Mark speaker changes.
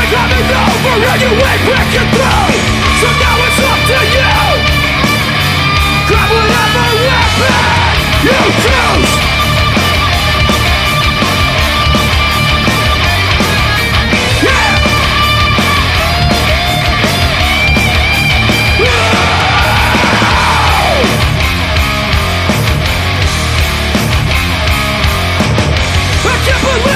Speaker 1: coming over and you ain't breaking through. So now it's up to you. Grab whatever weapon you choose.